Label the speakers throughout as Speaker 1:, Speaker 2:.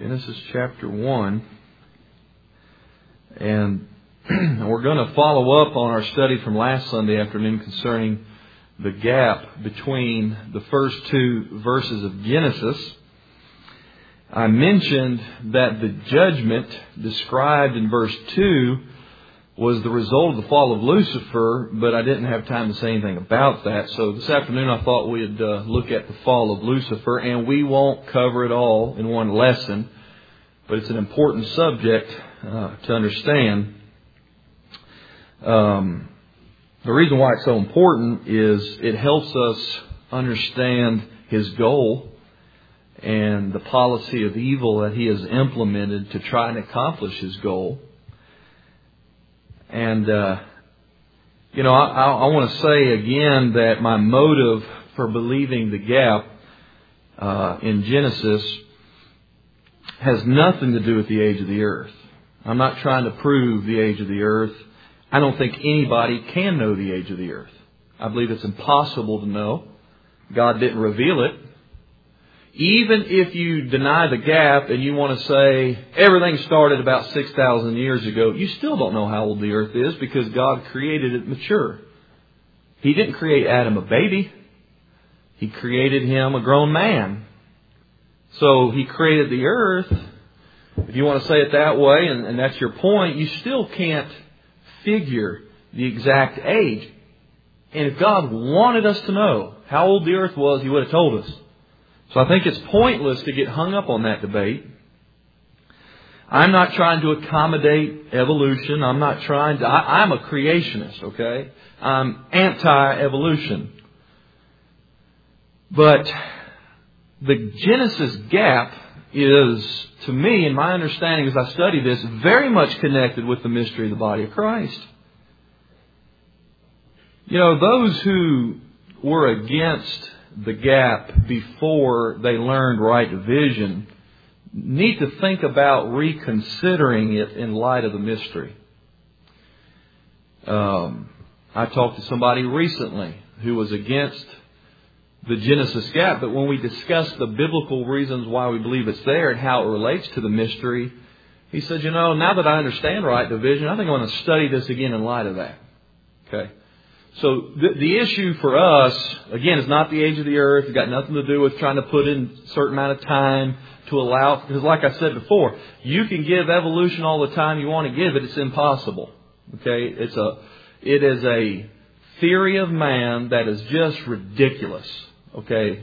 Speaker 1: Genesis chapter 1. And we're going to follow up on our study from last Sunday afternoon concerning the gap between the first two verses of Genesis. I mentioned that the judgment described in verse 2 was the result of the fall of Lucifer, but I didn't have time to say anything about that. So this afternoon I thought we'd look at the fall of Lucifer, and we won't cover it all in one lesson, but it's an important subject to understand. The reason why it's so important is it helps us understand His goal and the policy of evil that He has implemented to try and accomplish His goal. And, I want to say again that my motive for believing the gap in Genesis has nothing to do with the age of the earth. I'm not trying to prove the age of the earth. I don't think anybody can know the age of the earth. I believe it's impossible to know. God didn't reveal it. Even if you deny the gap and you want to say everything started about 6,000 years ago, you still don't know how old the earth is because God created it mature. He didn't create Adam a baby. He created him a grown man. So He created the earth. If you want to say it that way, and that's your point, you still can't figure the exact age. And if God wanted us to know how old the earth was, He would have told us. So I think it's pointless to get hung up on that debate. I'm not trying to accommodate evolution. I'm not trying to... I'm a creationist, okay? I'm anti-evolution. But the Genesis gap is, to me, in my understanding as I study this, very much connected with the mystery of the body of Christ. Those who were against the gap before they learned right division need to think about reconsidering it in light of the mystery. I talked to somebody recently who was against the Genesis gap, but when we discussed the biblical reasons why we believe it's there and how it relates to the mystery, he said, now that I understand right division, I think I want to study this again in light of that. Okay. So the issue for us, again, is not the age of the earth. It's got nothing to do with trying to put in a certain amount of time to allow, because like I said before, you can give evolution all the time you want to give it. It's impossible. Okay. It is a theory of man that is just ridiculous. Okay.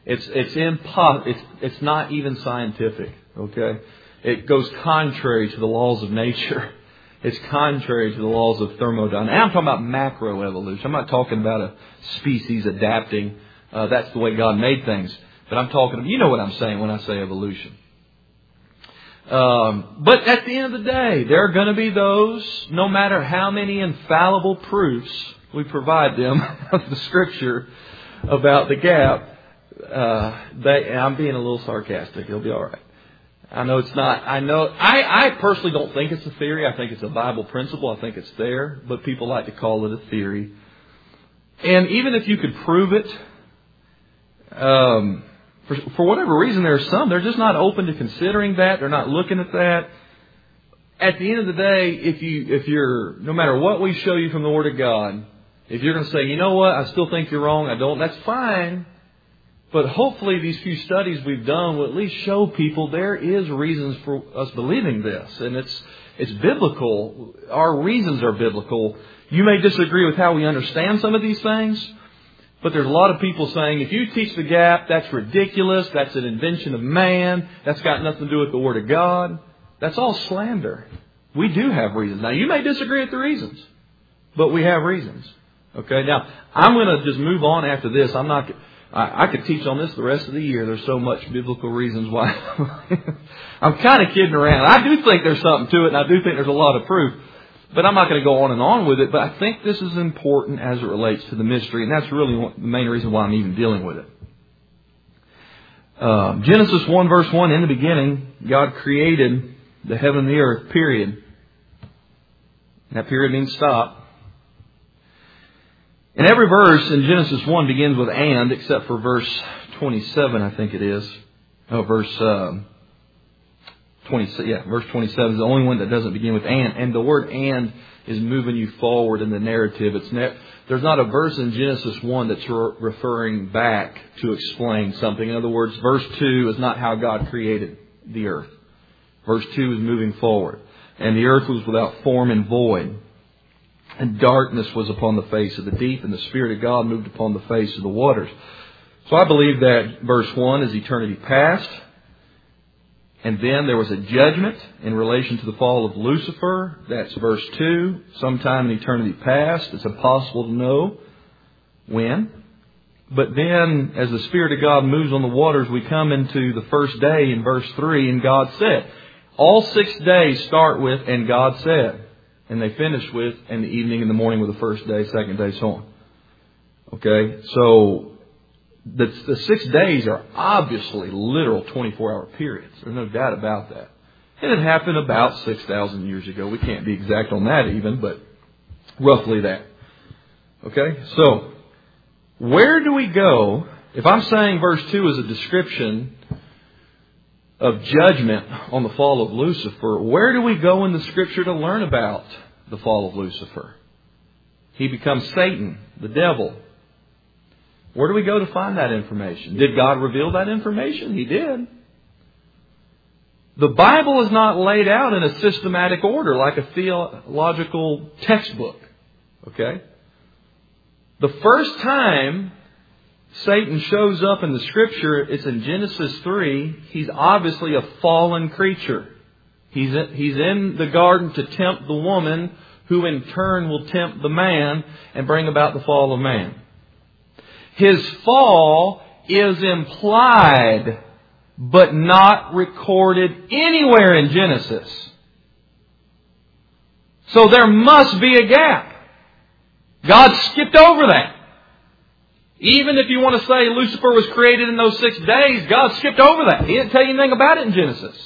Speaker 1: It's not even scientific. Okay. It goes contrary to the laws of nature. It's contrary to the laws of thermodynamics. And I'm talking about macroevolution. I'm not talking about a species adapting. That's the way God made things. But I'm talking, you know what I'm saying when I say evolution. But at the end of the day, there are going to be those, no matter how many infallible proofs we provide them of the Scripture about the gap, I'm being a little sarcastic. It'll be all right. I know it's not. I personally don't think it's a theory. I think it's a Bible principle. I think it's there. But people like to call it a theory. And even if you could prove it, for whatever reason, there are some. They're just not open to considering that. They're not looking at that. At the end of the day, if you're, no matter what we show you from the Word of God, if you're going to say, you know what, I still think you're wrong, I don't, that's fine. But hopefully these few studies we've done will at least show people there is reasons for us believing this. And it's biblical. Our reasons are biblical. You may disagree with how we understand some of these things, but there's a lot of people saying, if you teach the gap, that's ridiculous. That's an invention of man. That's got nothing to do with the Word of God. That's all slander. We do have reasons. Now, you may disagree with the reasons, but we have reasons. Okay, now, I'm going to just move on after this. I could teach on this the rest of the year. There's so much biblical reasons why. I'm kind of kidding around. I do think there's something to it, and I do think there's a lot of proof. But I'm not going to go on and on with it. But I think this is important as it relates to the mystery, and that's really the main reason why I'm even dealing with it. Genesis 1 verse 1, in the beginning, God created the heaven and the earth, period. That period means stop. And every verse in Genesis 1 begins with and, except for verse 27, I think it is. Verse verse 27 is the only one that doesn't begin with "and." And the word "and" is moving you forward in the narrative. There's not a verse in Genesis 1 that's referring back to explain something. In other words, verse 2 is not how God created the earth. Verse 2 is moving forward. And the earth was without form and void. And darkness was upon the face of the deep, and the Spirit of God moved upon the face of the waters. So I believe that verse 1 is eternity past. And then there was a judgment in relation to the fall of Lucifer. That's verse 2. Sometime in eternity past. It's impossible to know when. But then, as the Spirit of God moves on the waters, we come into the first day in verse 3, and God said. All 6 days start with, and God said. And they finish with, and the evening and the morning were the first day, second day, so on. Okay? So, the 6 days are obviously literal 24-hour periods. There's no doubt about that. And it happened about 6,000 years ago. We can't be exact on that even, but roughly that. Okay? So, where do we go? If I'm saying verse 2 is a description of judgment on the fall of Lucifer, where do we go in the Scripture to learn about the fall of Lucifer? He becomes Satan, the devil. Where do we go to find that information? Did God reveal that information? He did. The Bible is not laid out in a systematic order like a theological textbook. Okay? The first time Satan shows up in the Scripture, it's in Genesis 3. He's obviously a fallen creature. He's in the garden to tempt the woman, who in turn will tempt the man and bring about the fall of man. His fall is implied, but not recorded anywhere in Genesis. So there must be a gap. God skipped over that. Even if you want to say Lucifer was created in those 6 days, God skipped over that. He didn't tell you anything about it in Genesis.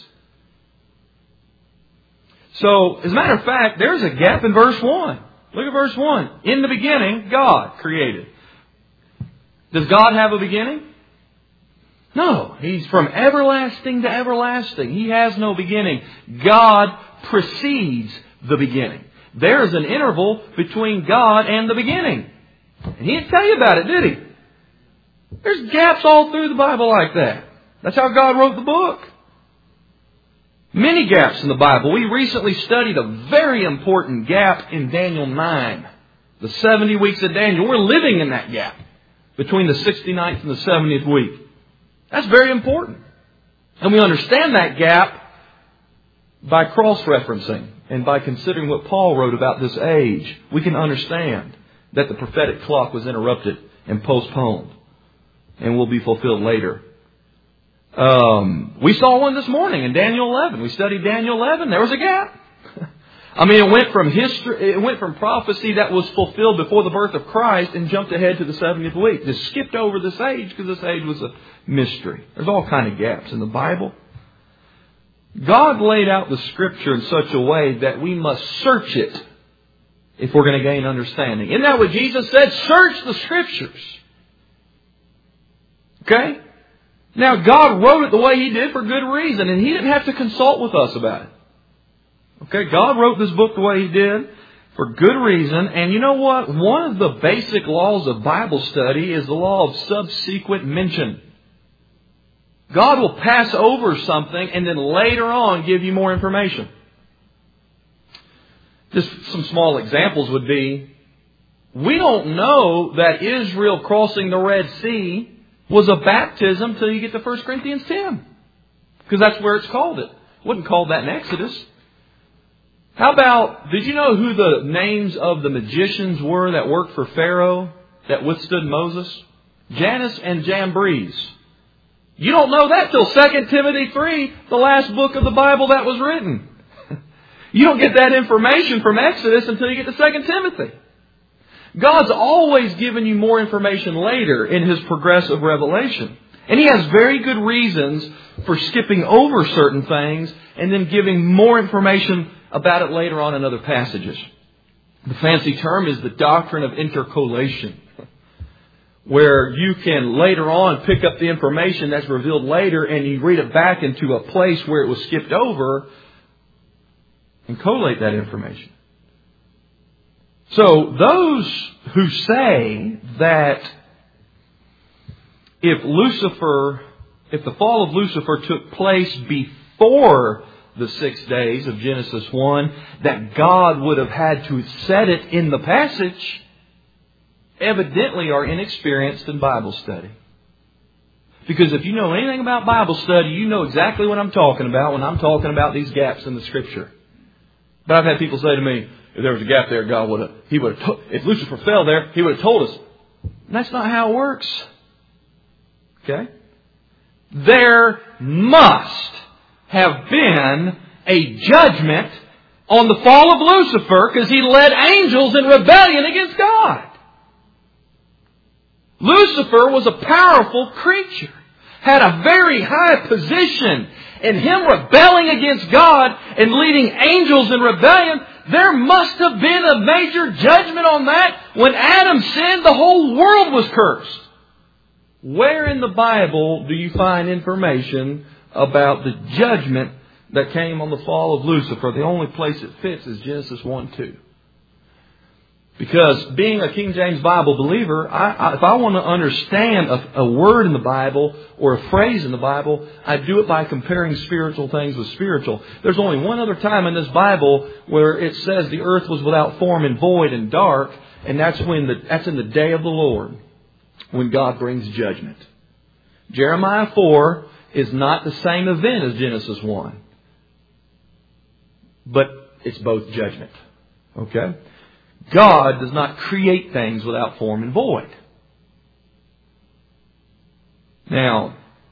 Speaker 1: So, as a matter of fact, there's a gap in verse 1. Look at verse 1. In the beginning, God created. Does God have a beginning? No. He's from everlasting to everlasting. He has no beginning. God precedes the beginning. There is an interval between God and the beginning. And He didn't tell you about it, did He? There's gaps all through the Bible like that. That's how God wrote the book. Many gaps in the Bible. We recently studied a very important gap in Daniel 9. The 70 weeks of Daniel. We're living in that gap between the 69th and the 70th week. That's very important. And we understand that gap by cross-referencing and by considering what Paul wrote about this age. We can understand that the prophetic clock was interrupted and postponed and will be fulfilled later. We saw one this morning in Daniel 11. We studied Daniel 11. There was a gap. I mean, it went from history, it went from prophecy that was fulfilled before the birth of Christ and jumped ahead to the 70th week. Just skipped over this age because this age was a mystery. There's all kind of gaps in the Bible. God laid out the Scripture in such a way that we must search it if we're going to gain understanding. Isn't that what Jesus said? Search the Scriptures. Okay? Now, God wrote it the way He did for good reason, and He didn't have to consult with us about it. Okay, God wrote this book the way He did for good reason. And you know what? One of the basic laws of Bible study is the law of subsequent mention. God will pass over something and then later on give you more information. Just some small examples would be, we don't know that Israel crossing the Red Sea was a baptism till you get to 1 Corinthians 10. Because that's where it's called it. It wasn't called that in Exodus. How about, did you know who the names of the magicians were that worked for Pharaoh that withstood Moses? Jannes and Jambres. You don't know that till 2 Timothy 3, the last book of the Bible that was written. You don't get that information from Exodus until you get to 2 Timothy. God's always given you more information later in His progressive revelation. And He has very good reasons for skipping over certain things and then giving more information about it later on in other passages. The fancy term is the doctrine of intercolation. where you can later on pick up the information that's revealed later and you read it back into a place where it was skipped over and collate that information. So those who say that if the fall of Lucifer took place before the 6 days of Genesis 1, that God would have had to set it in the passage, evidently are inexperienced in Bible study. Because if you know anything about Bible study, you know exactly what I'm talking about when I'm talking about these gaps in the Scripture. But I've had people say to me, if there was a gap there, God would have, if Lucifer fell there, He would have told us. And that's not how it works. Okay? There must have been a judgment on the fall of Lucifer because he led angels in rebellion against God. Lucifer was a powerful creature, had a very high position, and him rebelling against God and leading angels in rebellion, there must have been a major judgment on that. When Adam sinned, the whole world was cursed. Where in the Bible do you find information about the judgment that came on the fall of Lucifer? The only place it fits is Genesis 1:2. Because being a King James Bible believer, if I want to understand a word in the Bible or a phrase in the Bible, I do it by comparing spiritual things with spiritual. There's only one other time in this Bible where it says the earth was without form and void and dark, and that's in the day of the Lord, when God brings judgment. Jeremiah 4 is not the same event as Genesis 1. But it's both judgment. Okay? God does not create things without form and void. Now,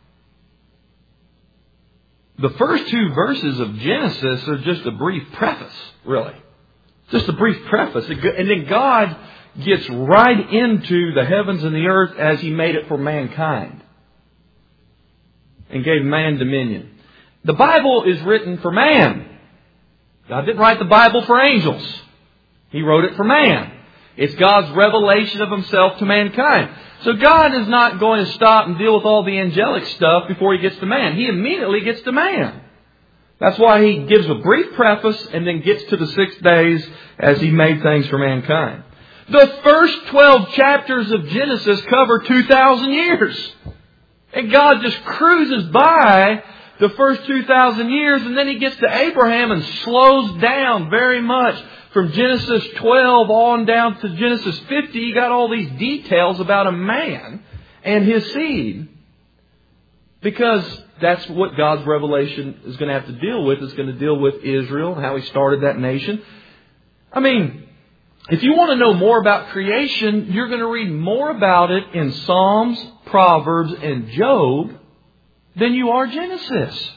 Speaker 1: the first 2 verses of Genesis are just a brief preface, really. Just a brief preface. And then God gets right into the heavens and the earth as He made it for mankind. And gave man dominion. The Bible is written for man. God didn't write the Bible for angels. He wrote it for man. It's God's revelation of Himself to mankind. So God is not going to stop and deal with all the angelic stuff before He gets to man. He immediately gets to man. That's why He gives a brief preface and then gets to the 6 days as He made things for mankind. The first 12 chapters of Genesis cover 2,000 years. And God just cruises by the first 2,000 years, and then He gets to Abraham and slows down very much. From Genesis 12 on down to Genesis 50, He got all these details about a man and his seed. Because that's what God's revelation is going to have to deal with. It's going to deal with Israel, how He started that nation. I mean, if you want to know more about creation, you're going to read more about it in Psalms, Proverbs, and Job than you are Genesis.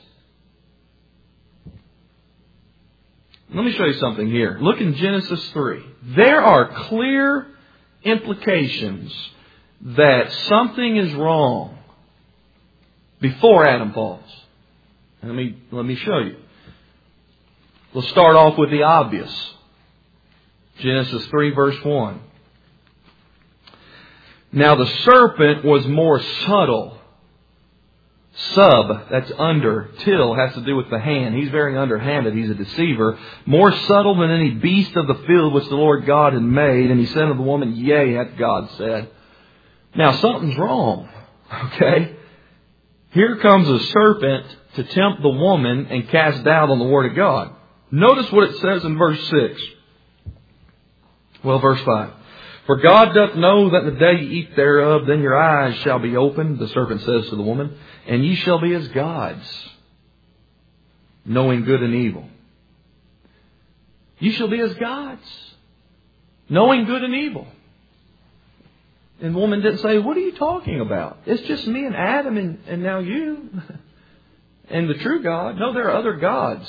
Speaker 1: Let me show you something here. Look in Genesis 3. There are clear implications that something is wrong before Adam falls. Let me show you. We'll start off with the obvious. Genesis 3 verse 1. Now the serpent was more subtle. Sub, that's under. Till has to do with the hand. He's very underhanded. He's a deceiver. More subtle than any beast of the field which the Lord God had made. And He said to the woman, Yea, hath God said. Now something's wrong. Okay? Here comes a serpent to tempt the woman and cast doubt on the Word of God. Notice what it says in verse 6. Well, verse 5. For God doth know that in the day ye eat thereof, then your eyes shall be opened, the serpent says to the woman, and ye shall be as gods, knowing good and evil. You shall be as gods, knowing good and evil. And the woman didn't say, what are you talking about? It's just me and Adam and now you. And the true God. No, there are other gods.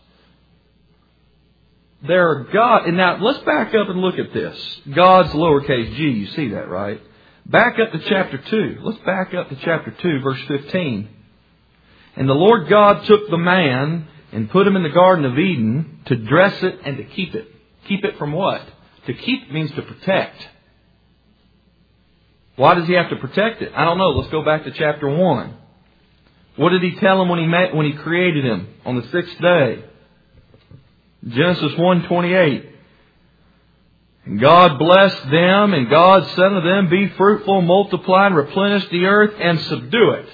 Speaker 1: There are God. And now let's back up and look at this. God's lowercase g. You see that, right? Back up to chapter 2. Let's back up to chapter 2, verse 15. And the Lord God took the man and put him in the Garden of Eden to dress it and to keep it. Keep it from what? To keep means to protect. Why does He have to protect it? I don't know. Let's go back to chapter 1. What did He tell him when He created him on the sixth day? Genesis 1:28. And God blessed them, and God said unto them, Be fruitful, multiply, and replenish the earth, and subdue it.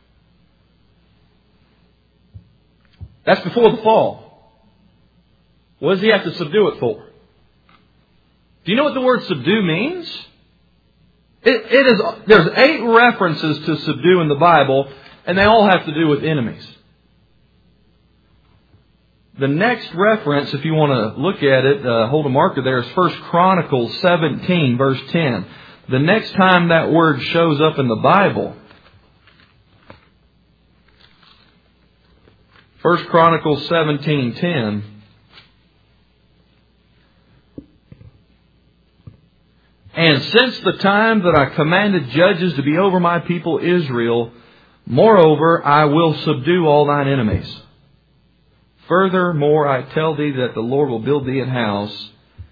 Speaker 1: That's before the fall. What does He have to subdue it for? Do you know what the word subdue means? There's 8 references to subdue in the Bible, and they all have to do with enemies. The next reference, if you want to look at it, hold a marker there, is 1 Chronicles 17, verse 10. The next time that word shows up in the Bible, 1 Chronicles 17:10. And since the time that I commanded judges to be over my people Israel, moreover, I will subdue all thine enemies. Furthermore, I tell thee that the Lord will build thee an house.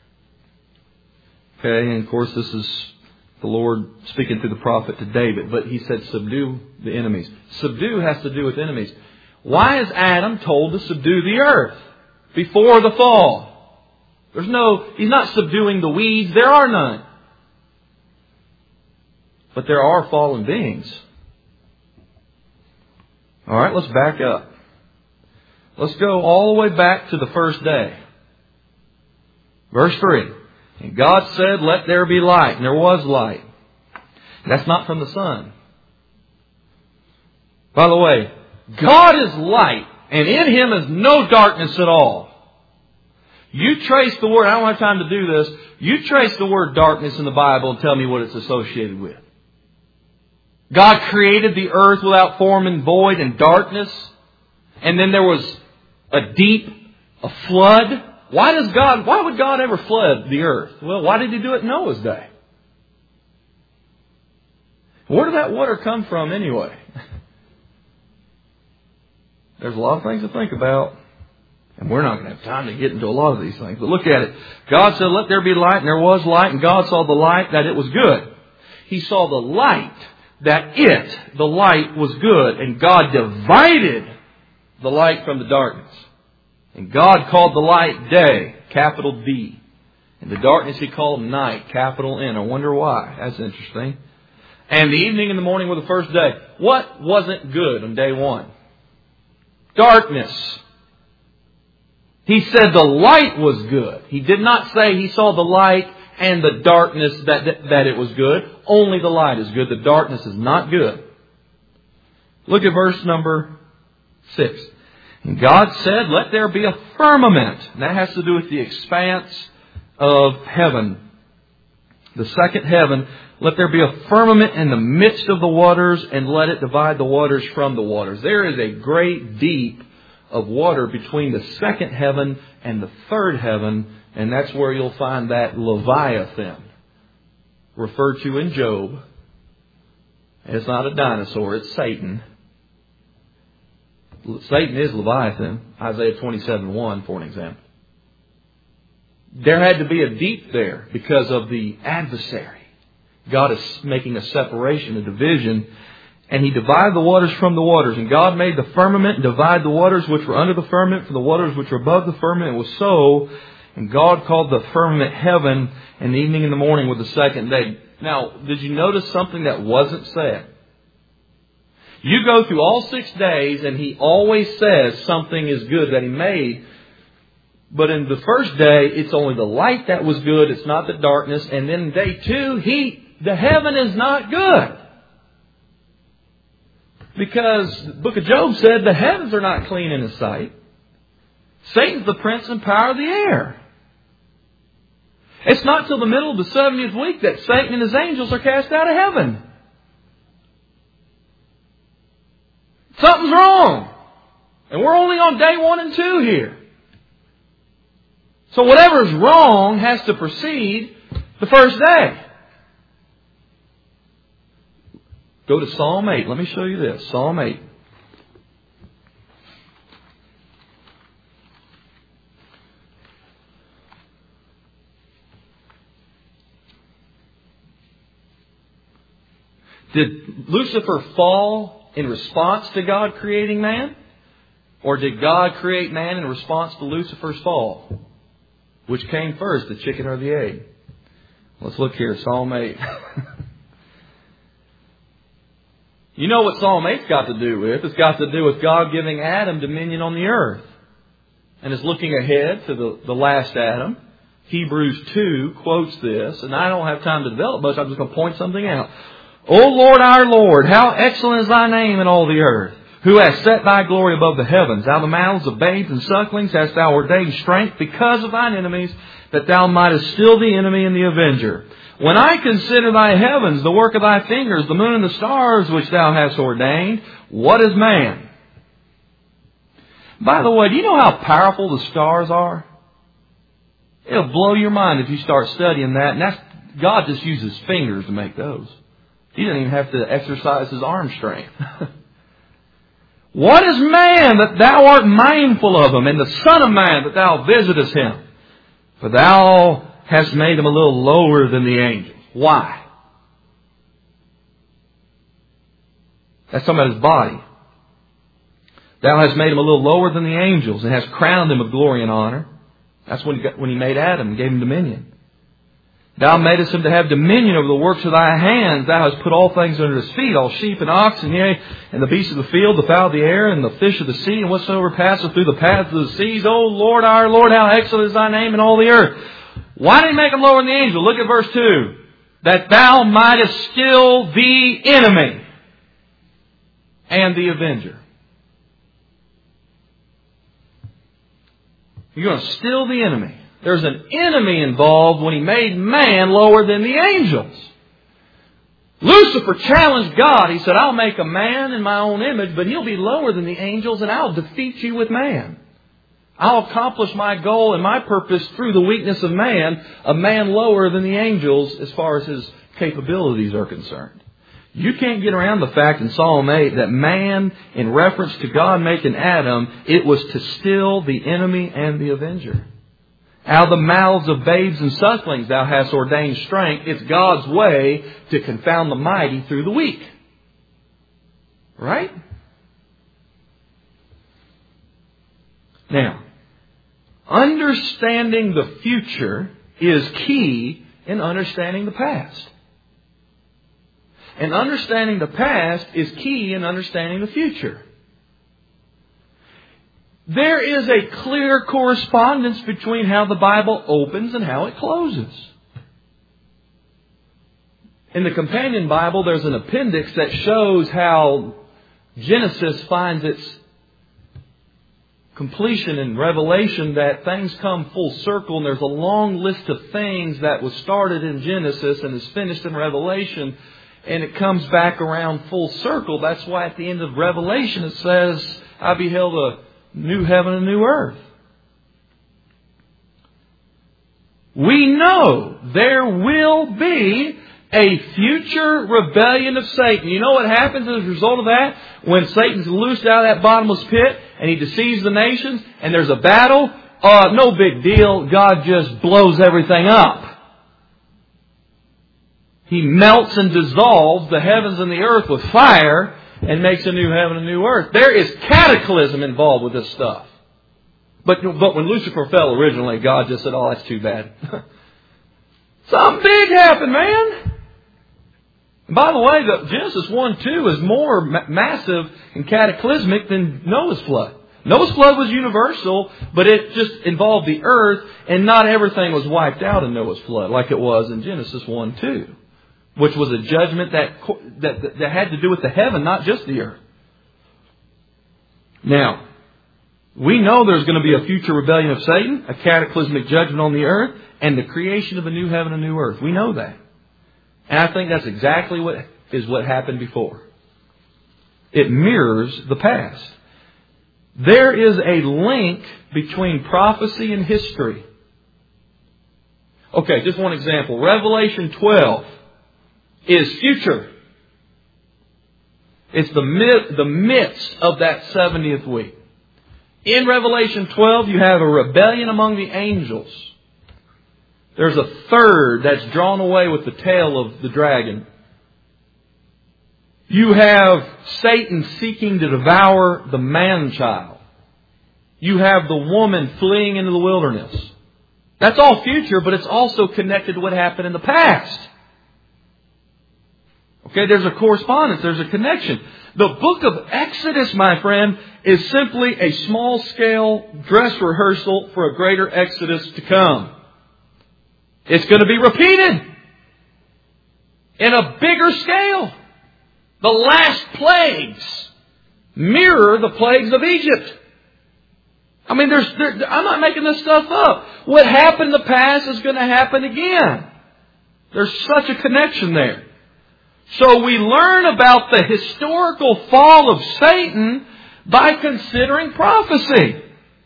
Speaker 1: Okay, and of course this is the Lord speaking through the prophet to David, but He said subdue the enemies. Subdue has to do with enemies. Why is Adam told to subdue the earth before the fall? He's not subduing the weeds, there are none. But there are fallen beings. Alright, let's back up. Let's go all the way back to the first day. Verse 3. And God said, Let there be light. And there was light. That's not from the sun. By the way, God is light, and in Him is no darkness at all. You trace the word, I don't have time to do this, you trace the word darkness in the Bible and tell me what it's associated with. God created the earth without form and void and darkness. And then there was a flood. Why would God ever flood the earth? Well, why did He do it in Noah's day? Where did that water come from anyway? There's a lot of things to think about. And we're not going to have time to get into a lot of these things. But look at it. God said, Let there be light, and there was light. And God saw the light, that it was good. He saw the light, the light was good. And God divided the light from the darkness. And God called the light day, capital D. And the darkness He called night, capital N. I wonder why. That's interesting. And the evening and the morning were the first day. What wasn't good on day 1? Darkness. He said the light was good. He did not say He saw the light and the darkness that it was good. Only the light is good. The darkness is not good. Look at verse number 6. And God said, Let there be a firmament. And that has to do with the expanse of heaven. The second heaven. Let there be a firmament in the midst of the waters, and let it divide the waters from the waters. There is a great deep of water between the second heaven and the third heaven. And that's where you'll find that Leviathan referred to in Job. It's not a dinosaur, it's Satan. Satan is Leviathan. Isaiah 27:1 for an example. There had to be a deep there because of the adversary. God is making a separation, a division. And He divided the waters from the waters. And God made the firmament and divided the waters which were under the firmament from the waters which were above the firmament. It was so. And God called the firmament heaven, and the evening and the morning were the second day. Now, did you notice something that wasn't said? You go through all 6 days, and He always says something is good that He made. But in the first day, it's only the light that was good. It's not the darkness. And then day 2, the heaven is not good. Because the book of Job said the heavens are not clean in His sight. Satan's the prince and power of the air. It's not till the middle of the 70th week that Satan and his angels are cast out of heaven. Something's wrong. And we're only on day 1 and 2 here. So whatever's wrong has to precede the first day. Go to Psalm 8. Let me show you this. Psalm 8. Did Lucifer fall in response to God creating man? Or did God create man in response to Lucifer's fall? Which came first, the chicken or the egg? Let's look here, Psalm 8. You know what Psalm 8's got to do with? It's got to do with God giving Adam dominion on the earth. And it's looking ahead to the last Adam. Hebrews 2 quotes this, and I don't have time to develop much. I'm just going to point something out. O Lord, our Lord, how excellent is thy name in all the earth, who hast set thy glory above the heavens. Out of the mouths of babes and sucklings hast thou ordained strength because of thine enemies, that thou mightest still the enemy and the avenger. When I consider thy heavens, the work of thy fingers, the moon and the stars which thou hast ordained, what is man? By the way, do you know how powerful the stars are? It'll blow your mind if you start studying that. And God just uses fingers to make those. He doesn't even have to exercise his arm strength. What is man that thou art mindful of him, and the Son of Man that thou visitest him? For thou hast made him a little lower than the angels. Why? That's talking about his body. Thou hast made him a little lower than the angels, and hast crowned him with glory and honor. That's when he made Adam and gave him dominion. Thou madest him to have dominion over the works of thy hands. Thou hast put all things under his feet, all sheep and oxen, yea, and the beasts of the field, the fowl of the air, and the fish of the sea, and whatsoever passeth through the paths of the seas. O Lord, our Lord, how excellent is thy name in all the earth. Why did he make him lower than the angel? Look at verse 2. That thou mightest still the enemy and the avenger. You're going to still the enemy. There's an enemy involved when he made man lower than the angels. Lucifer challenged God. He said, I'll make a man in my own image, but he'll be lower than the angels, and I'll defeat you with man. I'll accomplish my goal and my purpose through the weakness of man, a man lower than the angels as far as his capabilities are concerned. You can't get around the fact in Psalm 8 that man, in reference to God making Adam, it was to still the enemy and the avenger. Out of the mouths of babes and sucklings thou hast ordained strength. It's God's way to confound the mighty through the weak. Right? Now, understanding the future is key in understanding the past. And understanding the past is key in understanding the future. There is a clear correspondence between how the Bible opens and how it closes. In the companion Bible, there's an appendix that shows how Genesis finds its completion in Revelation, that things come full circle, and there's a long list of things that was started in Genesis and is finished in Revelation, and it comes back around full circle. That's why at the end of Revelation it says, I beheld a new heaven and new earth. We know there will be a future rebellion of Satan. You know what happens as a result of that? When Satan's loosed out of that bottomless pit and he deceives the nations and there's a battle, no big deal. God just blows everything up. He melts and dissolves the heavens and the earth with fire and makes a new heaven and new earth. There is cataclysm involved with this stuff. But when Lucifer fell originally, God just said, oh, that's too bad. Something big happened, man. And by the way, Genesis 1-2 is more massive and cataclysmic than Noah's flood. Noah's flood was universal, but it just involved the earth, and not everything was wiped out in Noah's flood like it was in Genesis 1-2. Which was a judgment that had to do with the heaven, not just the earth. Now, we know there's going to be a future rebellion of Satan, a cataclysmic judgment on the earth, and the creation of a new heaven and new earth. We know that. And I think that's exactly what happened before. It mirrors the past. There is a link between prophecy and history. Okay, just one example. Revelation 12 is future. It's the midst of that 70th week. In Revelation 12, you have a rebellion among the angels. There's a third that's drawn away with the tail of the dragon. You have Satan seeking to devour the man-child. You have the woman fleeing into the wilderness. That's all future, but it's also connected to what happened in the past. Okay, there's a correspondence, there's a connection. The book of Exodus, my friend, is simply a small-scale dress rehearsal for a greater Exodus to come. It's going to be repeated in a bigger scale. The last plagues mirror the plagues of Egypt. I mean, I'm not making this stuff up. What happened in the past is going to happen again. There's such a connection there. So we learn about the historical fall of Satan by considering prophecy.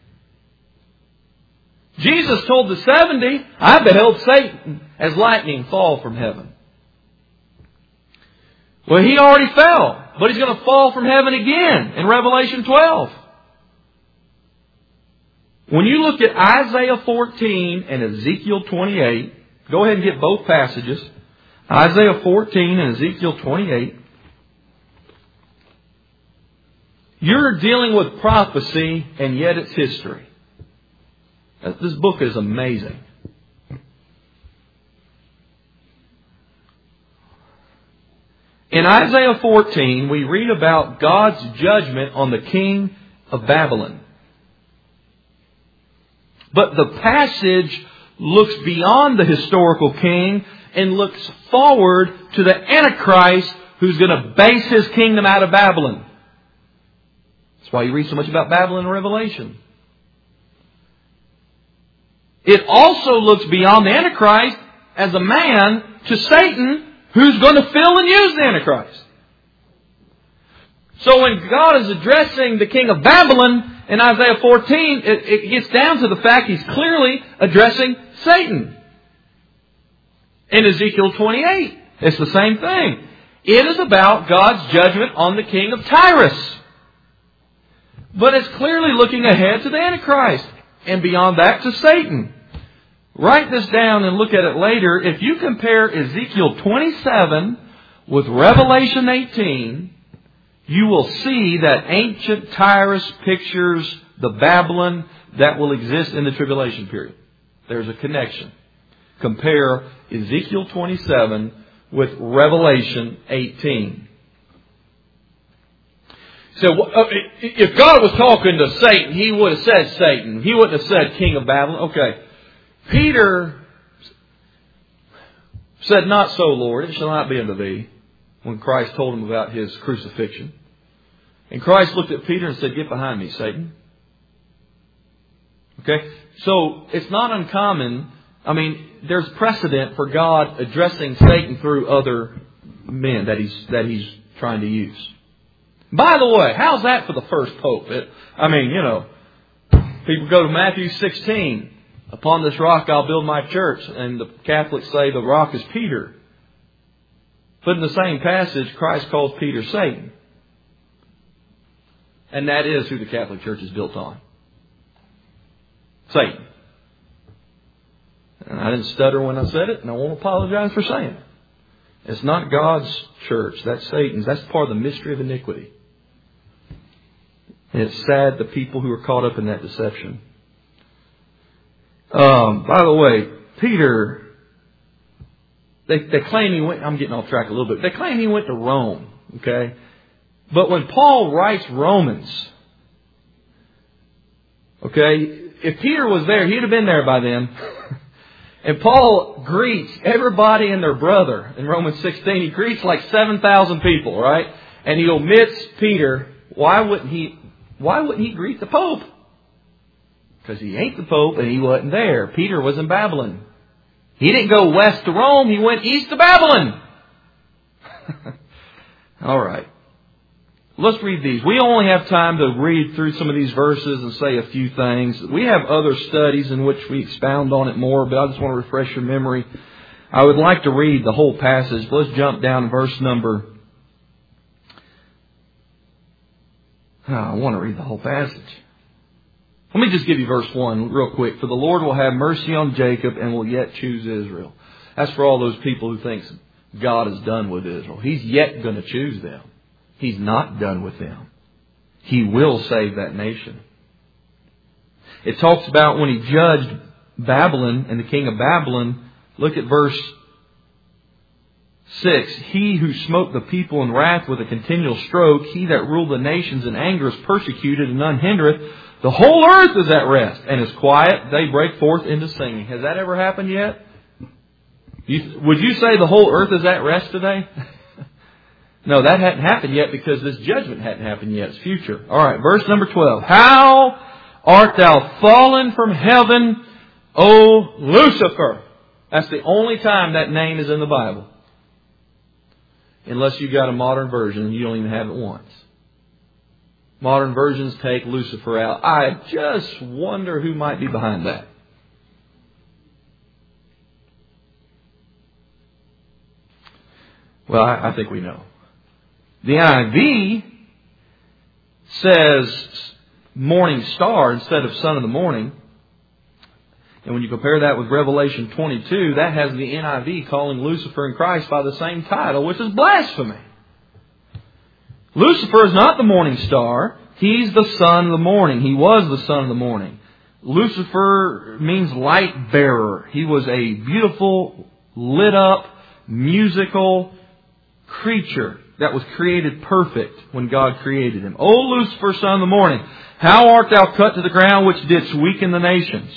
Speaker 1: Jesus told the 70, I beheld Satan as lightning fall from heaven. Well, he already fell, but he's going to fall from heaven again in Revelation 12. When you look at Isaiah 14 and Ezekiel 28, go ahead and get both passages. Isaiah 14 and Ezekiel 28. You're dealing with prophecy, and yet it's history. This book is amazing. In Isaiah 14, we read about God's judgment on the king of Babylon. But the passage looks beyond the historical king and looks forward to the Antichrist who's going to base his kingdom out of Babylon. That's why you read so much about Babylon in Revelation. It also looks beyond the Antichrist as a man to Satan who's going to fill and use the Antichrist. So when God is addressing the king of Babylon in Isaiah 14, it gets down to the fact he's clearly addressing Satan. In Ezekiel 28, it's the same thing. It is about God's judgment on the king of Tyrus. But it's clearly looking ahead to the Antichrist. And beyond that to Satan. Write this down and look at it later. If you compare Ezekiel 27 with Revelation 18, you will see that ancient Tyrus pictures the Babylon that will exist in the tribulation period. There's a connection. Compare Ezekiel 27 with Revelation 18. So, if God was talking to Satan, He would have said Satan. He wouldn't have said king of Babylon. Okay. Peter said, not so, Lord, it shall not be unto thee, when Christ told him about His crucifixion. And Christ looked at Peter and said, get behind me, Satan. Okay? So, it's not uncommon. I mean, there's precedent for God addressing Satan through other men that He's trying to use. By the way, how's that for the first pope? People go to Matthew 16. Upon this rock I'll build my church. And the Catholics say the rock is Peter. But in the same passage, Christ calls Peter Satan. And that is who the Catholic Church is built on. Satan. And I didn't stutter when I said it, and I won't apologize for saying it. It's not God's church. That's Satan's. That's part of the mystery of iniquity. And it's sad the people who are caught up in that deception. By the way, Peter, they claim he went, I'm getting off track a little bit. They claim he went to Rome. Okay? But when Paul writes Romans, okay, if Peter was there, he'd have been there by then. And Paul greets everybody and their brother. In Romans 16, he greets like 7,000 people, right? And he omits Peter. Why wouldn't he greet the Pope? Because he ain't the Pope and he wasn't there. Peter was in Babylon. He didn't go west to Rome. He went east to Babylon. All right. Let's read these. We only have time to read through some of these verses and say a few things. We have other studies in which we expound on it more, but I just want to refresh your memory. I would like to read the whole passage. Let's jump down to verse number... I want to read the whole passage. Let me just give you verse 1 real quick. For the Lord will have mercy on Jacob and will yet choose Israel. That's for all those people who think God is done with Israel. He's yet going to choose them. He's not done with them. He will save that nation. It talks about when He judged Babylon and the king of Babylon. Look at verse 6. He who smote the people in wrath with a continual stroke, He that ruled the nations in anger is persecuted, and none hindereth. The whole earth is at rest and is quiet. They break forth into singing. Has that ever happened yet? Would you say the whole earth is at rest today? No, that hadn't happened yet because this judgment hadn't happened yet. It's future. All right, verse number 12. How art thou fallen from heaven, O Lucifer? That's the only time that name is in the Bible. Unless you got a modern version and you don't even have it once. Modern versions take Lucifer out. I just wonder who might be behind that. Well, I think we know. The NIV says morning star instead of son of the morning. And when you compare that with Revelation 22, that has the NIV calling Lucifer and Christ by the same title, which is blasphemy. Lucifer is not the morning star. He's the son of the morning. He was the son of the morning. Lucifer means light bearer. He was a beautiful, lit up, musical creature that was created perfect when God created him. O Lucifer, son of the morning, how art thou cut to the ground, which didst weaken the nations?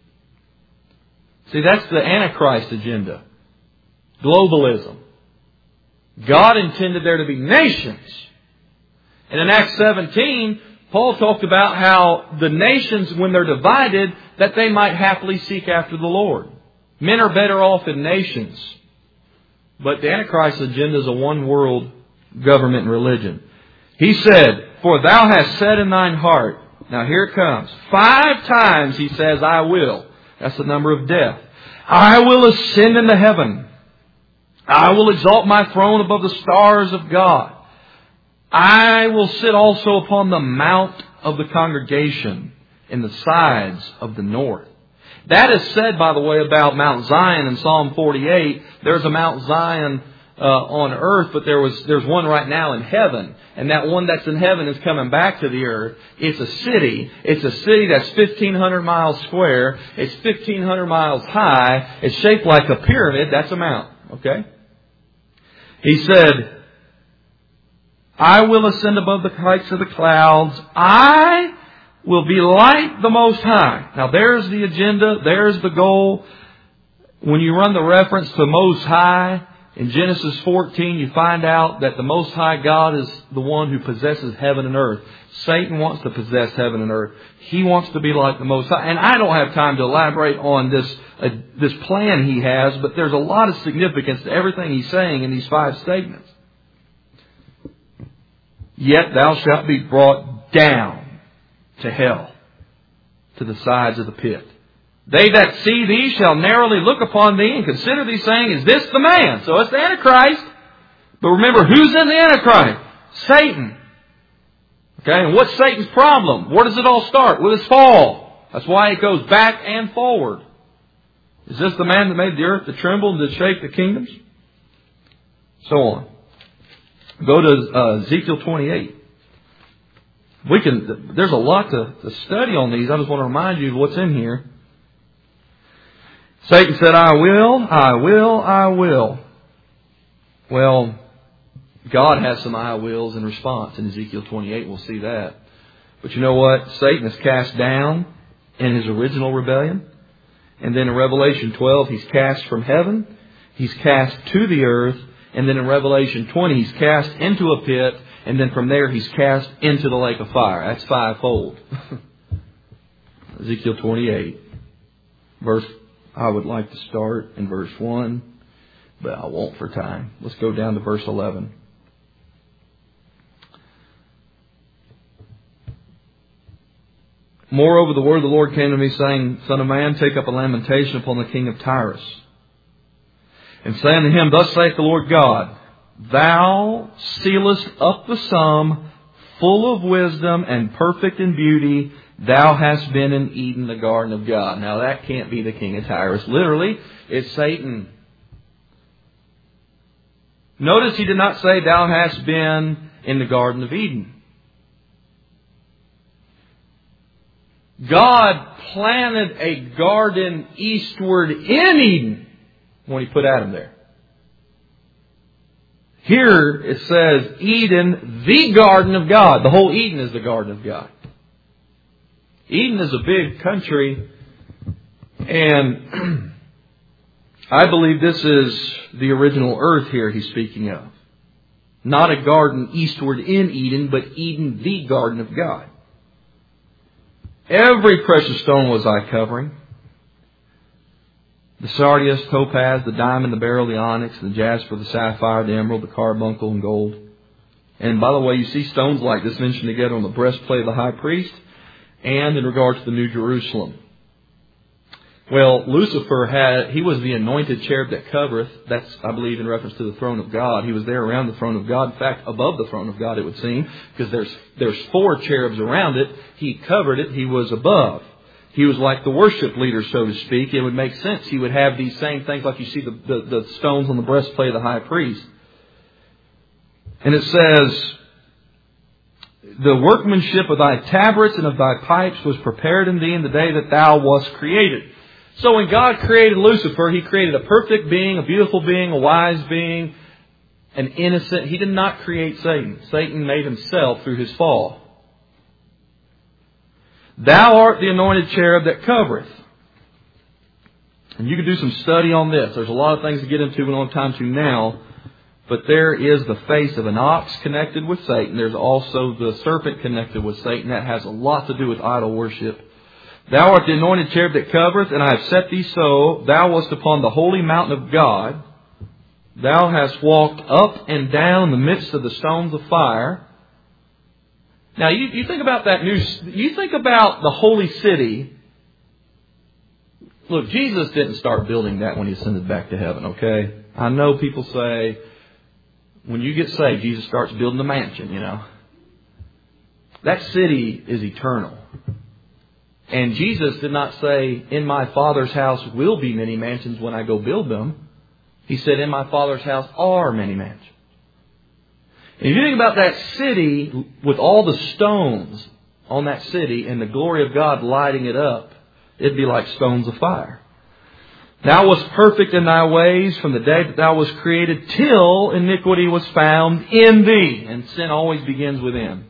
Speaker 1: See, that's the Antichrist agenda. Globalism. God intended there to be nations. And in Acts 17, Paul talked about how the nations, when they're divided, that they might happily seek after the Lord. Men are better off in nations. But the Antichrist agenda is a one world government and religion. He said, for thou hast said in thine heart. Now here it comes. 5 times he says, I will. That's the number of death. I will ascend into heaven. I will exalt my throne above the stars of God. I will sit also upon the mount of the congregation in the sides of the north. That is said, by the way, about Mount Zion in Psalm 48. There's a Mount Zion on earth, but there's one right now in heaven. And that one that's in heaven is coming back to the earth. It's a city. It's a city that's 1,500 miles square. It's 1,500 miles high. It's shaped like a pyramid. That's a mount. Okay? He said, I will ascend above the heights of the clouds. I will be like the Most High. Now there's the agenda. There's the goal. When you run the reference to Most High, in Genesis 14, you find out that the Most High God is the one who possesses heaven and earth. Satan wants to possess heaven and earth. He wants to be like the Most High. And I don't have time to elaborate on this plan he has, but there's a lot of significance to everything he's saying in these 5 statements. Yet thou shalt be brought down to hell, to the sides of the pit. They that see thee shall narrowly look upon thee and consider thee, saying, is this the man? So it's the Antichrist. But remember, who's in the Antichrist? Satan. Okay, and what's Satan's problem? Where does it all start? With his fall. That's why it goes back and forward. Is this the man that made the earth to tremble and to shake the kingdoms? So on. Go to Ezekiel 28. There's a lot to study on these. I just want to remind you of what's in here. Satan said, I will, I will, I will. Well, God has some I wills in response. In Ezekiel 28, we'll see that. But you know what? Satan is cast down in his original rebellion. And then in Revelation 12, he's cast from heaven. He's cast to the earth. And then in Revelation 20, he's cast into a pit. And then from there, he's cast into the lake of fire. That's 5-fold. Ezekiel 28. I would like to start in verse 1, but I won't for time. Let's go down to verse 11. Moreover, the word of the Lord came to me, saying, Son of man, take up a lamentation upon the king of Tyrus. And say unto him, Thus saith the Lord God, Thou sealest up the sum, full of wisdom and perfect in beauty. Thou hast been in Eden, the garden of God. Now that can't be the king of Tyrus. Literally, it's Satan. Notice he did not say, Thou hast been in the Garden of Eden. God planted a garden eastward in Eden when He put Adam there. Here it says Eden, the garden of God. The whole Eden is the garden of God. Eden is a big country, and I believe this is the original earth here He's speaking of. Not a garden eastward in Eden, but Eden, the garden of God. Every precious stone was thy covering. The sardius, topaz, the diamond, the beryl, the onyx, the jasper, the sapphire, the emerald, the carbuncle, and gold. And by the way, you see stones like this mentioned together on the breastplate of the high priest and in regard to the New Jerusalem. Well, Lucifer he was the anointed cherub that covereth. That's, I believe, in reference to the throne of God. He was there around the throne of God. In fact, above the throne of God, it would seem, because there's 4 cherubs around it. He covered it. He was above. He was like the worship leader, so to speak. It would make sense. He would have these same things like you see the stones on the breastplate of the high priest. And it says, the workmanship of thy tabrets and of thy pipes was prepared in thee in the day that thou wast created. So when God created Lucifer, He created a perfect being, a beautiful being, a wise being, an innocent. He did not create Satan. Satan made himself through his fall. Thou art the anointed cherub that covereth. And you can do some study on this. There's a lot of things to get into. We don't have time to now. But there is the face of an ox connected with Satan. There's also the serpent connected with Satan. That has a lot to do with idol worship. Thou art the anointed cherub that covereth, and I have set thee so. Thou wast upon the holy mountain of God. Thou hast walked up and down in the midst of the stones of fire. Now, you think about that you think about the holy city. Look, Jesus didn't start building that when He ascended back to heaven, okay? I know people say, when you get saved, Jesus starts building a mansion, That city is eternal. And Jesus did not say, in my Father's house will be many mansions when I go build them. He said, in my Father's house are many mansions. And if you think about that city with all the stones on that city and the glory of God lighting it up, it'd be like stones of fire. Thou wast perfect in thy ways from the day that thou wast created till iniquity was found in thee. And sin always begins within.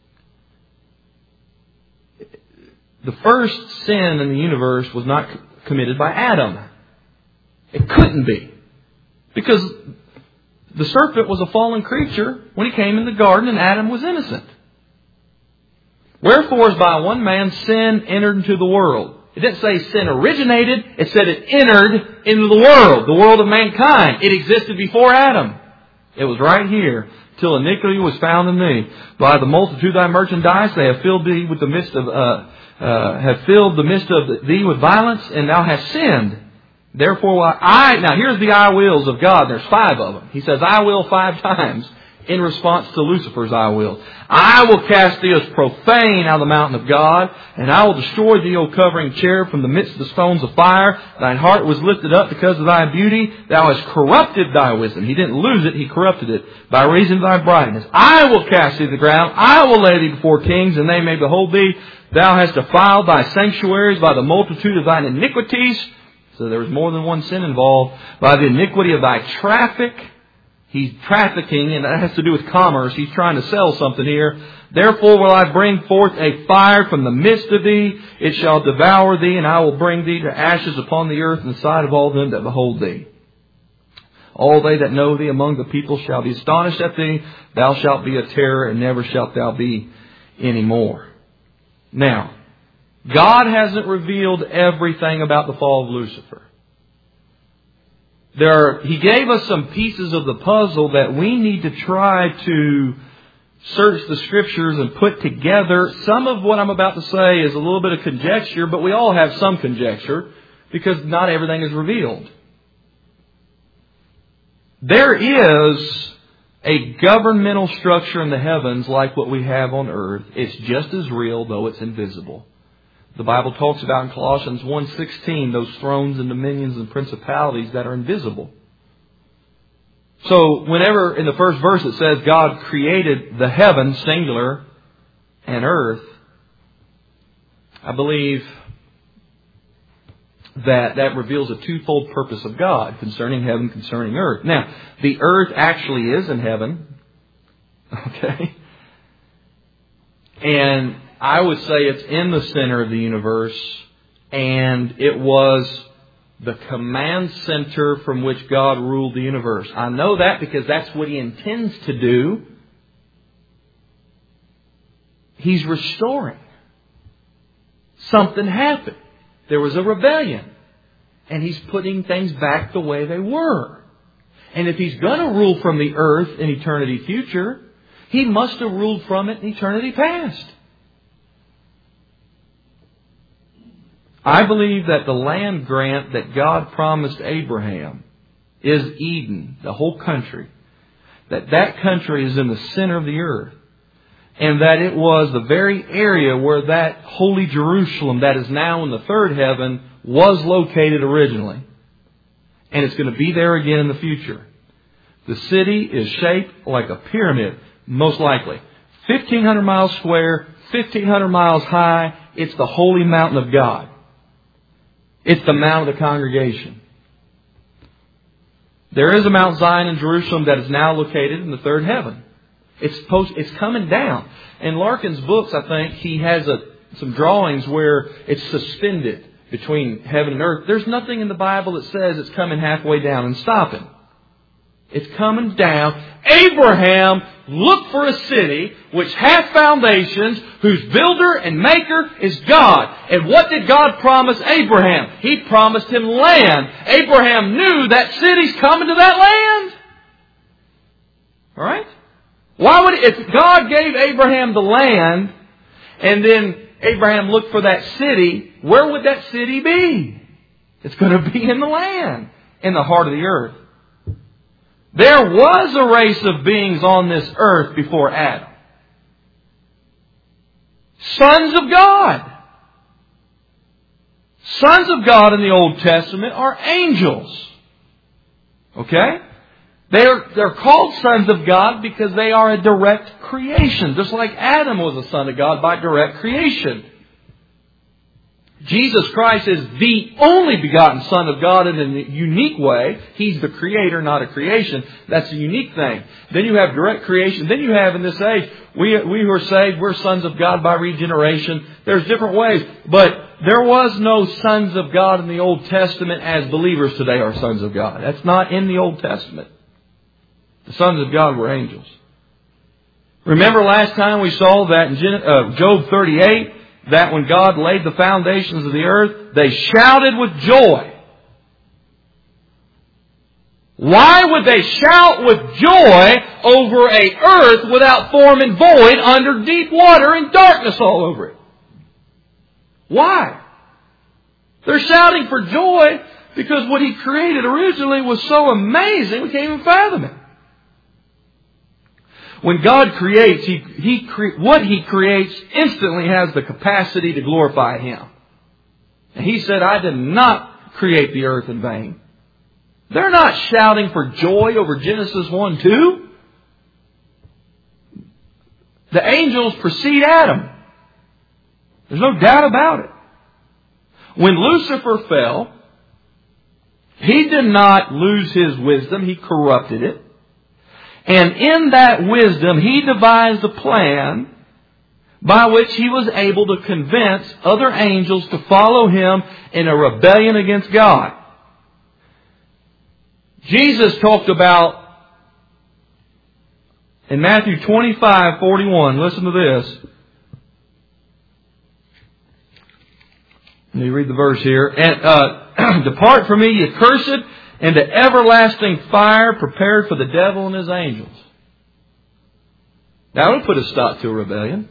Speaker 1: The first sin in the universe was not committed by Adam. It couldn't be. Because the serpent was a fallen creature when he came in the garden and Adam was innocent. Wherefore, as by one man sin entered into the world. It didn't say sin originated. It said it entered into the world of mankind. It existed before Adam. It was right here. Till iniquity was found in thee. By the multitude of thy merchandise, they have filled thee with the midst of thee with violence, and thou hast sinned. Therefore, now here's the I wills of God. There's 5 of them. He says, I will 5 times in response to Lucifer's I will. I will cast thee as profane out of the mountain of God, and I will destroy thee, O covering cherub, from the midst of the stones of fire. Thine heart was lifted up because of thy beauty. Thou hast corrupted thy wisdom. He didn't lose it, He corrupted it by reason of thy brightness. I will cast thee to the ground. I will lay thee before kings, and they may behold thee. Thou hast defiled thy sanctuaries by the multitude of thine iniquities. So there was more than one sin involved. By the iniquity of thy traffic. He's trafficking, and that has to do with commerce. He's trying to sell something here. Therefore will I bring forth a fire from the midst of thee. It shall devour thee, and I will bring thee to ashes upon the earth in the sight of all them that behold thee. All they that know thee among the people shall be astonished at thee. Thou shalt be a terror, and never shalt thou be any more. Now, God hasn't revealed everything about the fall of Lucifer. He gave us some pieces of the puzzle that we need to try to search the Scriptures and put together. Some of what I'm about to say is a little bit of conjecture, but we all have some conjecture because not everything is revealed. There is a governmental structure in the heavens like what we have on earth. It's just as real, though it's invisible. The Bible talks about in Colossians 1:16 those thrones and dominions and principalities that are invisible. So whenever in the first verse it says God created the heavens, singular, and earth, I believe that reveals a twofold purpose of God concerning heaven, concerning earth. Now, the earth actually is in heaven. Okay? And I would say it's in the center of the universe, and it was the command center from which God ruled the universe. I know that because that's what He intends to do. He's restoring. Something happened. There was a rebellion. And He's putting things back the way they were. And if He's going to rule from the earth in eternity future, He must have ruled from it in eternity past. I believe that the land grant that God promised Abraham is Eden, the whole country. That country is in the center of the earth. And that it was the very area where that holy Jerusalem that is now in the third heaven was located originally. And it's going to be there again in the future. The city is shaped like a pyramid, most likely. 1,500 miles square, 1,500 miles high. It's the holy mountain of God. It's the Mount of the congregation. There is a Mount Zion in Jerusalem that is now located in the third heaven. It's coming down. In Larkin's books, I think, he has some drawings where it's suspended between heaven and earth. There's nothing in the Bible that says it's coming halfway down and stopping. It's coming down. Abraham looked for a city which has foundations, whose builder and maker is God. And what did God promise Abraham? He promised him land. Abraham knew that city's coming to that land. All right? Why would if God gave Abraham the land and then Abraham looked for that city, where would that city be? It's going to be in the land, in the heart of the earth. There was a race of beings on this earth before Adam. Sons of God. Sons of God in the Old Testament are angels. Okay? They're called sons of God because they are a direct creation. Just like Adam was a son of God by direct creation. Jesus Christ is the only begotten Son of God in a unique way. He's the Creator, not a creation. That's a unique thing. Then you have direct creation. Then you have in this age, we who are saved, we're sons of God by regeneration. There's different ways. But there was no sons of God in the Old Testament as believers today are sons of God. That's not in the Old Testament. The sons of God were angels. Remember last time we saw that in Job 38, that when God laid the foundations of the earth, they shouted with joy. Why would they shout with joy over a earth without form and void, under deep water and darkness all over it? Why? They're shouting for joy because what He created originally was so amazing we can't even fathom it. When God creates, what He creates instantly has the capacity to glorify Him. And He said, I did not create the earth in vain. They're not shouting for joy over Genesis 1-2. The angels precede Adam. There's no doubt about it. When Lucifer fell, he did not lose his wisdom. He corrupted it. And in that wisdom, he devised a plan by which he was able to convince other angels to follow him in a rebellion against God. Jesus talked about, in Matthew 25:41, listen to this. Let me read the verse here. And depart from me, ye cursed, into everlasting fire prepared for the devil and his angels. That would put a stop to a rebellion.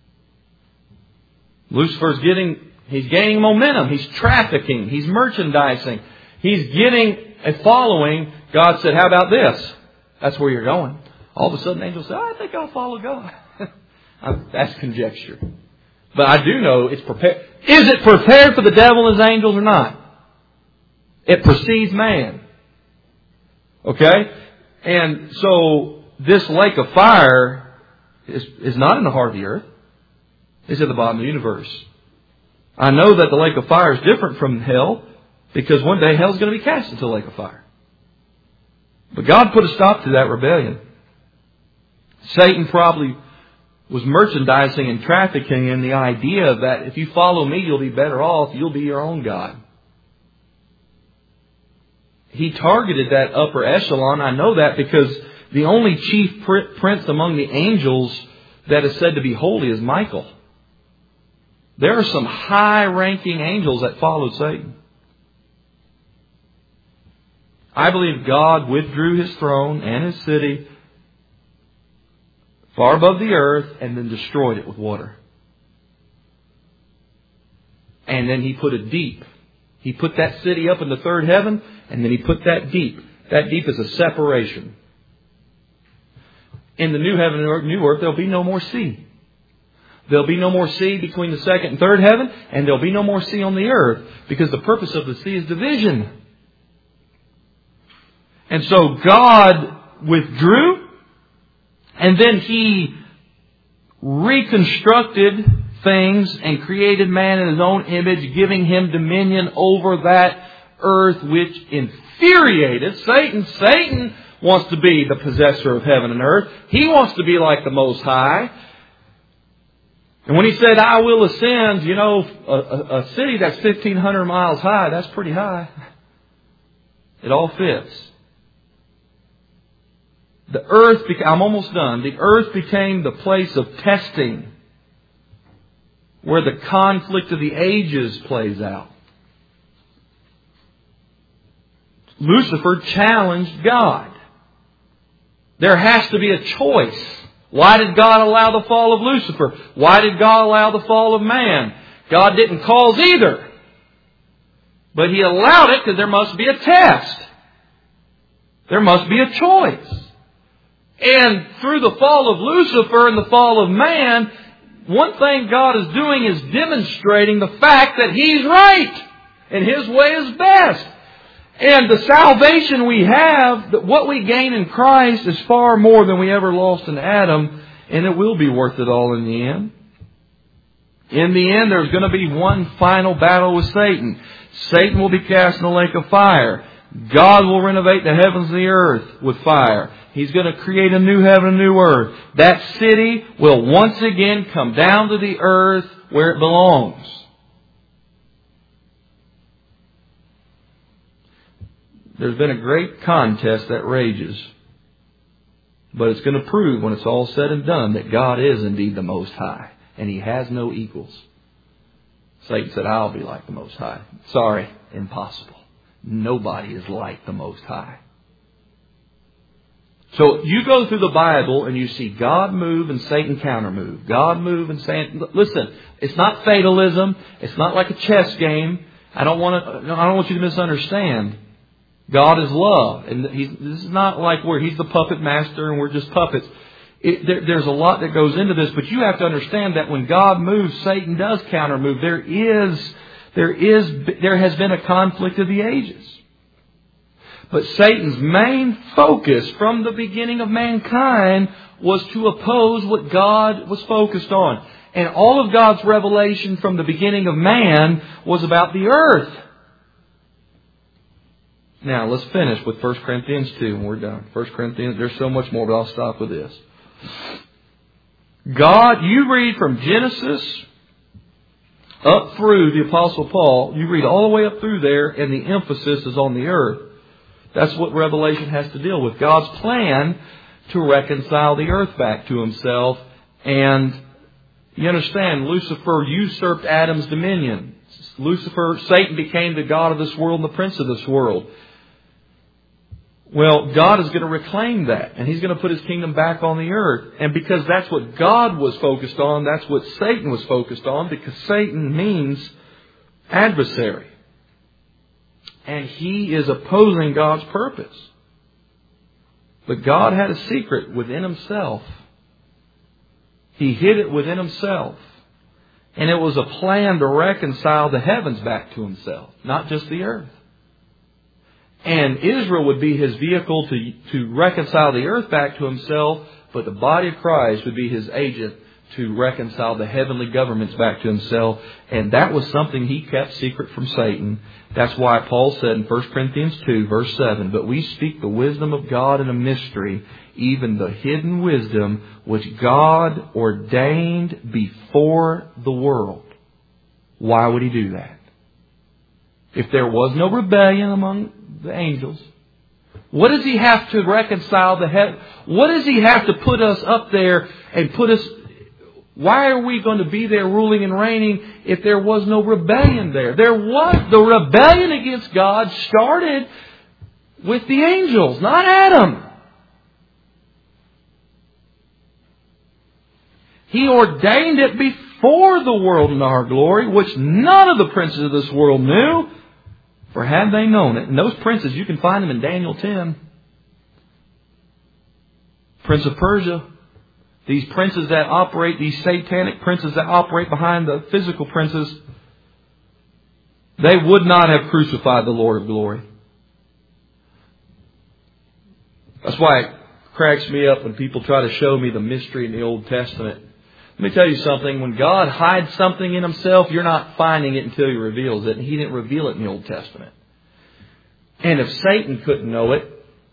Speaker 1: Lucifer's he's gaining momentum. He's trafficking. He's merchandising. He's getting a following. God said, how about this? That's where you're going. All of a sudden angels say, I think I'll follow God. That's conjecture. But I do know it's prepared. Is it prepared for the devil and his angels or not? It precedes man. Okay? And so this lake of fire is not in the heart of the earth. It's at the bottom of the universe. I know that the lake of fire is different from hell because one day hell is going to be cast into the lake of fire. But God put a stop to that rebellion. Satan probably was merchandising and trafficking in the idea that if you follow me, you'll be better off. You'll be your own God. He targeted that upper echelon. I know that because the only chief prince among the angels that is said to be holy is Michael. There are some high-ranking angels that followed Satan. I believe God withdrew His throne and His city far above the earth and then destroyed it with water. And then He put a deep. He put that city up in the third heaven, and then He put that deep. That deep is a separation. In the new heaven and new earth, there'll be no more sea. There'll be no more sea between the second and third heaven, and there'll be no more sea on the earth, because the purpose of the sea is division. And so God withdrew, and then He reconstructed things and created man in His own image, giving him dominion over that earth, which infuriated Satan. Satan wants to be the possessor of heaven and earth. He wants to be like the Most High. And when He said, I will ascend, a city that's 1,500 miles high, that's pretty high. It all fits. The earth, I'm almost done. The earth became the place of testing, where the conflict of the ages plays out. Lucifer challenged God. There has to be a choice. Why did God allow the fall of Lucifer? Why did God allow the fall of man? God didn't cause either. But He allowed it because there must be a test. There must be a choice. And through the fall of Lucifer and the fall of man, one thing God is doing is demonstrating the fact that He's right and His way is best. And the salvation we have, what we gain in Christ, is far more than we ever lost in Adam, and it will be worth it all in the end. In the end, there's going to be one final battle with Satan. Satan will be cast in the lake of fire. God will renovate the heavens and the earth with fire. He's going to create a new heaven and a new earth. That city will once again come down to the earth where it belongs. There's been a great contest that rages. But it's going to prove when it's all said and done that God is indeed the Most High. And He has no equals. Satan said, I'll be like the Most High. Sorry, impossible. Nobody is like the Most High. So you go through the Bible and you see God move and Satan counter move. God move and Satan... Listen, it's not fatalism. It's not like a chess game. I don't want you to misunderstand. God is love. And this is not like where He's the puppet master and we're just puppets. There's a lot that goes into this, but you have to understand that when God moves, Satan does counter move. There has been a conflict of the ages. But Satan's main focus from the beginning of mankind was to oppose what God was focused on. And all of God's revelation from the beginning of man was about the earth. Now, let's finish with 1 Corinthians 2 and we're done. 1 Corinthians, there's so much more, but I'll stop with this. God, you read from Genesis up through the Apostle Paul. You read all the way up through there and the emphasis is on the earth. That's what Revelation has to deal with. God's plan to reconcile the earth back to Himself. And you understand, Lucifer usurped Adam's dominion. Satan became the god of this world and the prince of this world. Well, God is going to reclaim that. And He's going to put His kingdom back on the earth. And because that's what God was focused on, that's what Satan was focused on. Because Satan means adversary. And he is opposing God's purpose. But God had a secret within Himself. He hid it within Himself. And it was a plan to reconcile the heavens back to Himself, not just the earth. And Israel would be His vehicle to reconcile the earth back to Himself, but the body of Christ would be His agent to reconcile the heavenly governments back to Himself. And that was something He kept secret from Satan. That's why Paul said in 1 Corinthians 2, verse 7, "But we speak the wisdom of God in a mystery, even the hidden wisdom which God ordained before the world." Why would He do that? If there was no rebellion among the angels, what does He have to reconcile the heaven? What does He have to put us up there and put us? Why are we going to be there ruling and reigning if there was no rebellion there? The rebellion against God started with the angels, not Adam. He ordained it before the world in our glory, which none of the princes of this world knew. For had they known it, and those princes, you can find them in Daniel 10. Prince of Persia. These princes that operate, these satanic princes that operate behind the physical princes, they would not have crucified the Lord of glory. That's why it cracks me up when people try to show me the mystery in the Old Testament. Let me tell you something. When God hides something in Himself, you're not finding it until He reveals it. And He didn't reveal it in the Old Testament. And if Satan couldn't know it,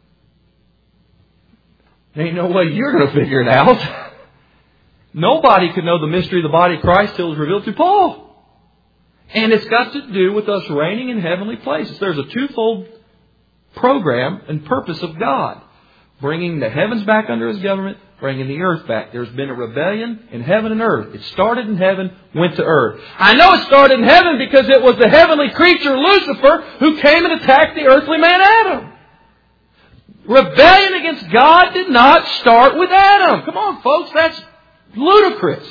Speaker 1: there ain't no way you're going to figure it out. Nobody could know the mystery of the body of Christ till it was revealed to Paul. And it's got to do with us reigning in heavenly places. There's a twofold program and purpose of God. Bringing the heavens back under His government, bringing the earth back. There's been a rebellion in heaven and earth. It started in heaven, went to earth. I know it started in heaven because it was the heavenly creature, Lucifer, who came and attacked the earthly man, Adam. Rebellion against God did not start with Adam. Come on, folks, that's ludicrous.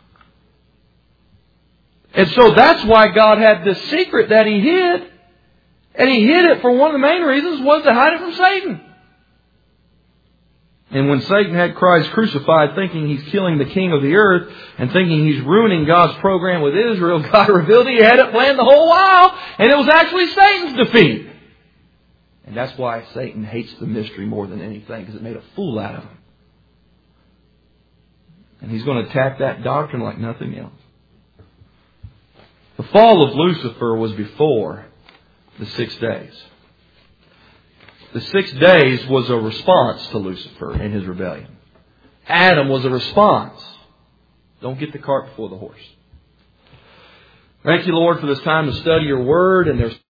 Speaker 1: And so that's why God had this secret that He hid. And He hid it for one of the main reasons was to hide it from Satan. And when Satan had Christ crucified, thinking he's killing the king of the earth and thinking he's ruining God's program with Israel, God revealed He had it planned the whole while, and it was actually Satan's defeat. And that's why Satan hates the mystery more than anything, because it made a fool out of him. And he's going to attack that doctrine like nothing else. The fall of Lucifer was before the 6 days. The 6 days was a response to Lucifer and his rebellion. Adam was a response. Don't get the cart before the horse. Thank you, Lord, for this time to study Your Word. And there's